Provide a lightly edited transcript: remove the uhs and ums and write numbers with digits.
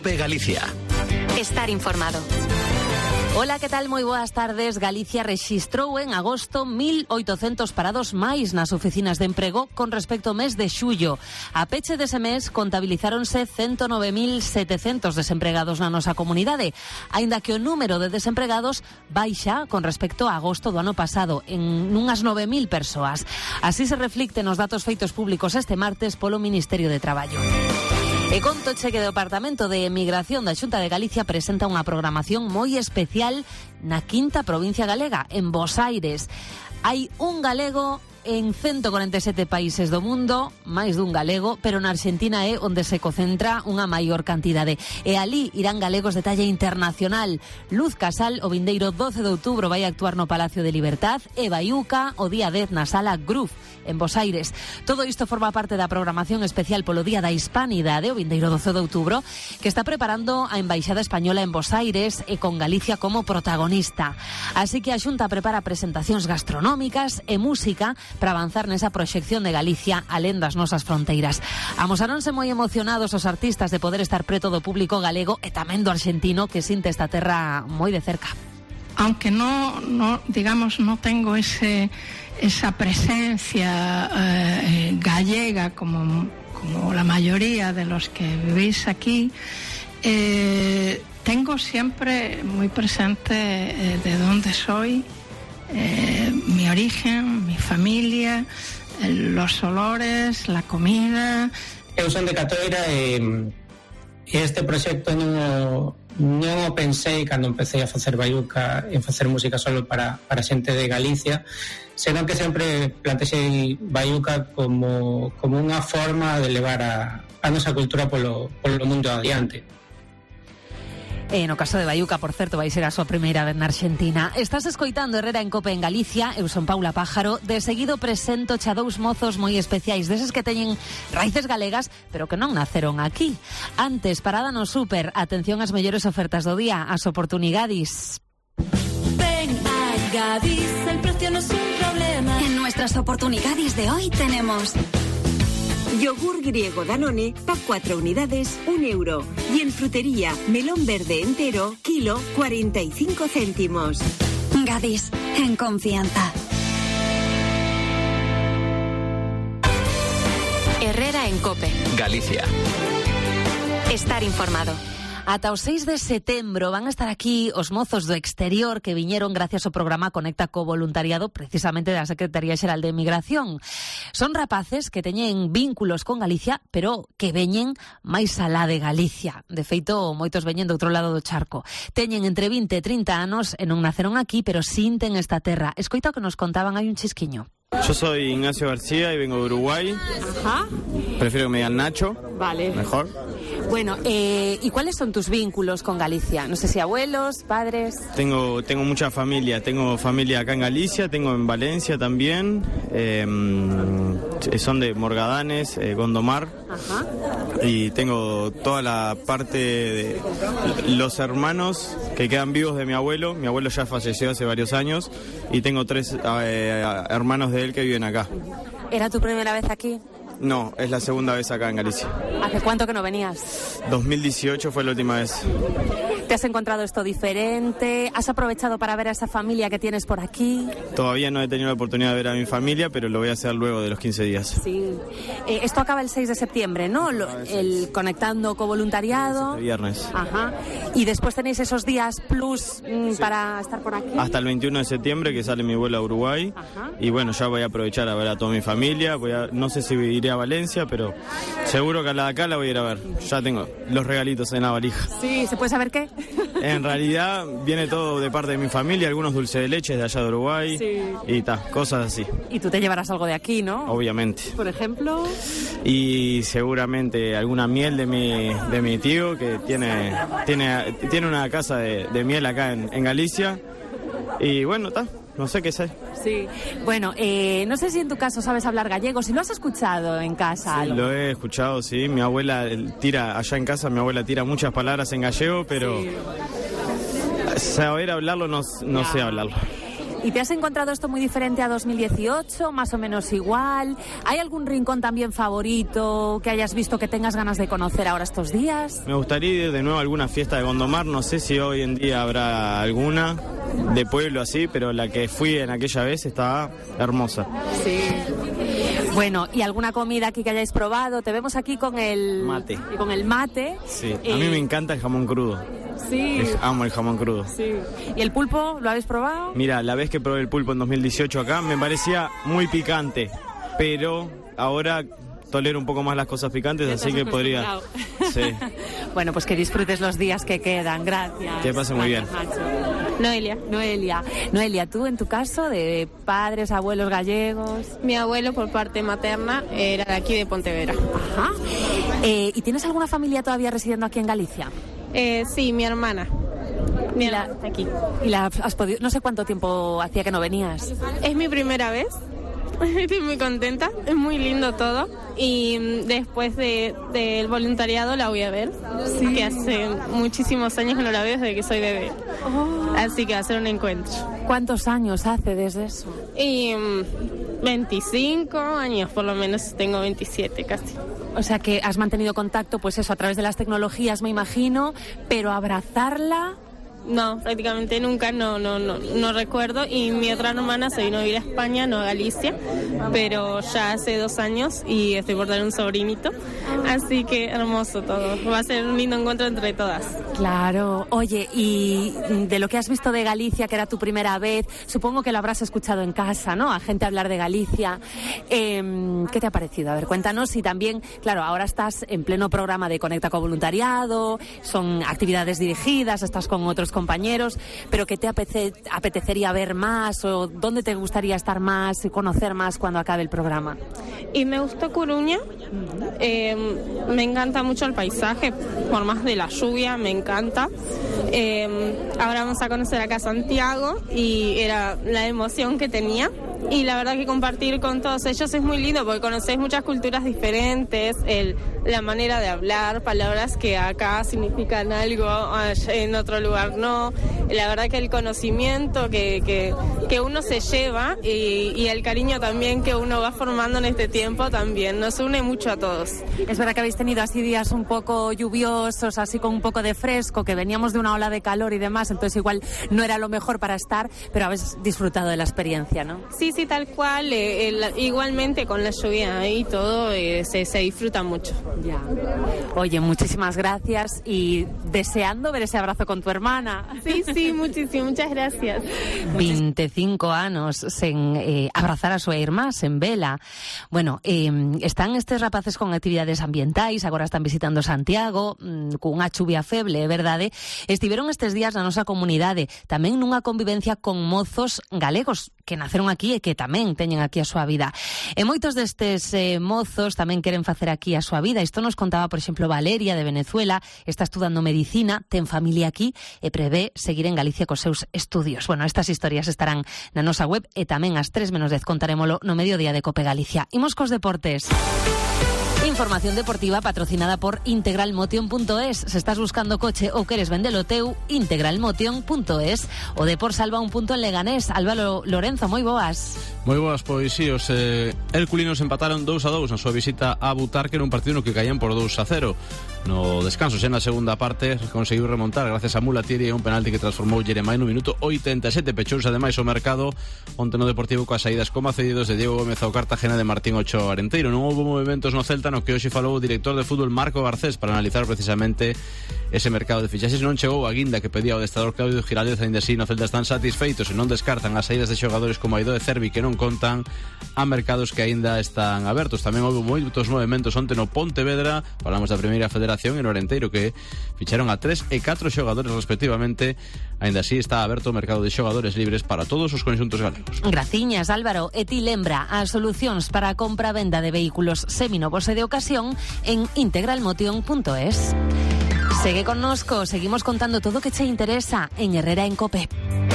COPE Galicia. Estar informado. Ola, que tal? Moi boas tardes. Galicia rexistrou en agosto 1.800 parados máis nas oficinas de emprego con respecto ao mes de xullo. A peche dese mes contabilizáronse 109.700 desempregados na nosa comunidade, aínda que o número de desempregados baixa con respecto a agosto do ano pasado, en unhas 9.000 persoas. Así se reflicte nos datos feitos públicos este martes polo Ministerio de Traballo. E contoche que o Departamento de Emigración da Xunta de Galicia presenta unha programación moi especial na quinta provincia galega, en Bos Aires. Hai un galego en 147 países do mundo, máis dun galego, pero na Argentina é onde se concentra unha maior cantidade. E alí irán galegos de talla internacional. Luz Casal, o vindeiro 12 de outubro, vai actuar no Palacio de Libertad, e Baiuca o día 10 na Sala Groove, en Bos Aires. Todo isto forma parte da programación especial polo Día da Hispanidade, o vindeiro 12 de outubro, que está preparando a Embaixada Española en Bos Aires e con Galicia como protagonista. Así que a Xunta prepara presentacións gastronómicas e música para avanzar nesa proxección de Galicia alén das nosas fronteiras. Amosaronse moi emocionados os artistas de poder estar preto do público galego e tamén do arxentino, que sinte esta terra moi de cerca. Aunque no tengo esa presencia gallega como la mayoría de los que vivís aquí, tengo siempre muy presente de dónde soy, mi origen, mi familia, los olores, la comida. Eu son de Catoira e este proxecto non o pensei cando empecé a facer Baiuca, en facer música solo para xente de Galicia, senón que sempre plantexei Baiuca como unha forma de levar a nosa cultura polo mundo adiante. No caso de Baiuca, por certo, vai ser a súa primeira vez na Argentina. Estás escoitando Herrera en Cope en Galicia. Eu son Paula Pájaro. De seguido presento xa dous mozos moi especiais, deses que teñen raíces galegas, pero que non naceron aquí. Antes, parada no súper. Atención ás mellores ofertas do día, as oportunidades. Ven a Gadis, el precio no es un problema. En nuestras oportunidades de hoy tenemos yogur griego Danone, pack 4 unidades, 1 euro. Y en frutería, melón verde entero, kilo, 45 céntimos. Gadis, en confianza. Herrera en Cope Galicia. Estar informado. Ata o 6 de setembro van a estar aquí os mozos do exterior que viñeron gracias ao programa Conecta co Voluntariado, precisamente da Secretaría Xeral de Emigración. Son rapaces que teñen vínculos con Galicia, pero que veñen máis alá de Galicia. De feito, moitos veñen do outro lado do charco. Teñen entre 20 e 30 anos e non naceron aquí, pero sinten esta terra. Escoita o que nos contaban, hai un chisquiño. Yo soy Ignacio García y vengo de Uruguay. Ajá. Prefiero que me digan Nacho. Vale. Mejor. Bueno, ¿y cuáles son tus vínculos con Galicia? No sé si abuelos, padres. Tengo mucha familia. Tengo familia acá en Galicia, tengo en Valencia también. Son de Morgadanes, Gondomar. Ajá. Y tengo toda la parte de los hermanos que quedan vivos de mi abuelo. Mi abuelo ya falleció hace varios años y tengo 3 hermanos de él que viven acá. ¿Era tu primera vez aquí? No, es la segunda vez acá en Galicia. ¿Hace cuánto que no venías? 2018 fue la última vez. ¿Te has encontrado esto diferente? ¿Has aprovechado para ver a esa familia que tienes por aquí? Todavía no he tenido la oportunidad de ver a mi familia, pero lo voy a hacer luego de los 15 días. Sí. Esto acaba el 6 de septiembre, ¿no? El Conectando con Voluntariado. Este viernes. Ajá. Y después tenéis esos días plus para estar por aquí. Hasta el 21 de septiembre, que sale mi vuelo a Uruguay. Ajá. Y bueno, ya voy a aprovechar a ver a toda mi familia. No sé si iré a Valencia, pero seguro que a la de acá la voy a ir a ver. Ya tengo los regalitos en la valija. Sí, ¿se puede saber qué? En realidad viene todo de parte de mi familia, algunos dulces de leche de allá de Uruguay. Sí. Y cosas así. Y tú te llevarás algo de aquí, ¿no? Obviamente. Por ejemplo. Y seguramente alguna miel de mi tío, que tiene una casa de miel acá en Galicia. Y bueno, no sé qué sé. Sí. Bueno, no sé si en tu caso sabes hablar gallego, si lo has escuchado en casa. Sí, lo he escuchado, sí. Mi abuela allá en casa tira muchas palabras en gallego, pero saber hablarlo no sé hablarlo. ¿Y te has encontrado esto muy diferente a 2018? ¿Más o menos igual? ¿Hay algún rincón también favorito que hayas visto que tengas ganas de conocer ahora estos días? Me gustaría ir de nuevo a alguna fiesta de Gondomar, no sé si hoy en día habrá alguna de pueblo así, pero la que fui en aquella vez estaba hermosa. Sí. Bueno, ¿y alguna comida aquí que hayáis probado? Te vemos aquí con el mate. Y con el mate. Sí, a mí me encanta el jamón crudo. Sí. Amo el jamón crudo. Sí. ¿Y el pulpo lo habéis probado? Mira, la vez que probé el pulpo en 2018 acá me parecía muy picante, pero ahora tolero un poco más las cosas picantes, así que podría... Sí. Bueno, pues que disfrutes los días que quedan. Gracias. Que pase muy bien. Noelia, tú en tu caso, de padres, abuelos gallegos... Mi abuelo por parte materna era de aquí de Pontevedra. Ajá. ¿Y tienes alguna familia todavía residiendo aquí en Galicia? Sí, mi hermana. Mi hermana está aquí. ¿Y la has podido? No sé cuánto tiempo hacía que no venías. Es mi primera vez. Estoy muy contenta, es muy lindo todo y después del voluntariado la voy a ver, sí. Que hace muchísimos años que no la veo desde que soy bebé, así que va a ser un encuentro. ¿Cuántos años hace desde eso? Y 25 años por lo menos, tengo 27 casi. O sea que has mantenido contacto, pues eso, a través de las tecnologías me imagino, pero abrazarla... No, prácticamente nunca, no recuerdo. Y mi otra hermana se vino a vivir a España, no a Galicia, pero ya hace 2 años y estoy por tener un sobrinito. Así que hermoso todo. Va a ser un lindo encuentro entre todas. Claro. Oye, y de lo que has visto de Galicia, que era tu primera vez, supongo que lo habrás escuchado en casa, ¿no? A gente hablar de Galicia. ¿Qué te ha parecido? A ver, cuéntanos. Y también, claro, ahora estás en pleno programa de Conecta con Voluntariado, son actividades dirigidas, estás con otros compañeros, pero ¿qué te apetecería ver más o dónde te gustaría estar más y conocer más cuando acabe el programa? Y me gustó Coruña, me encanta mucho el paisaje, por más de la lluvia, me encanta. Ahora vamos a conocer acá Santiago y era la emoción que tenía. Y la verdad que compartir con todos ellos es muy lindo porque conocéis muchas culturas diferentes, la manera de hablar, palabras que acá significan algo, en otro lugar no. La verdad que el conocimiento que uno se lleva y el cariño también que uno va formando en este tiempo también nos une mucho a todos. Es verdad que habéis tenido así días un poco lluviosos, así con un poco de fresco, que veníamos de una ola de calor y demás, entonces igual no era lo mejor para estar, pero habéis disfrutado de la experiencia, ¿no? Sí, tal cual. Igualmente con la lluvia y todo se disfruta mucho. Ya. Oye, muchísimas gracias y deseando ver ese abrazo con tu hermana. Sí, muchísimo, muchas gracias. 25 años sen abrazar a súa irmá, sen vela. Bueno, están estes rapaces con actividades ambientais, agora están visitando Santiago, cunha chuvia feble, é verdade. Estiveron estes días na nosa comunidade, tamén nunha convivencia con mozos galegos que naceron aquí e que tamén teñen aquí a súa vida. E moitos destes mozos tamén queren facer aquí a súa vida. Isto nos contaba, por exemplo, Valeria de Venezuela, está estudando medicina, ten familia aquí e prevé seguir en Galicia cos seus estudios. Bueno, estas historias estarán na nosa web e tamén ás 3:10 contarémolo no mediodía de Cope Galicia. Imos cos deportes. Información deportiva patrocinada por integralmotion.es. Se estás buscando coche ou queres vendelo teu, integralmotion.es. O Depor salva un punto en Leganés. Álvaro Lorenzo, moi boas. Moi boas, pois sí, os herculinos empataron 2-2 na súa visita a Butarque nun partido no que caían por 2-0. No descanso, xa na segunda parte, conseguiu remontar gracias a Mulatieri e un penalti que transformou Jeremai no minuto 87. Pechouse ademais o mercado onte no Deportivo coas saídas como cedidos de Diego Gómez ao Cartagena de Martín Ochoa Arenteiro. Non houve movimentos no Celta, no que hoxe falou o director de fútbol Marco Garcés para analizar precisamente ese mercado de fichaxes. Non chegou a guinda que pedía o adestrador Claudio Giraldez, ainda así no Celta están satisfeitos e non descartan as saídas de xogadores como Aidó e Cervi que non contan a mercados que aínda están abertos. Tamén houve moitos movimentos onte no Pontevedra, falamos da Primeira Federación e no Arenteiro que ficharon a 3 e 4 xogadores respectivamente. Aínda así está aberto o mercado de xogadores libres para todos os conxuntos galegos. Graciñas, Álvaro. E ti lembra as solucións para a compra-venda de vehículos seminovos e de ocasión en integralmotion.es. Segue connosco, seguimos contando todo o que che interesa en Herrera en Cope.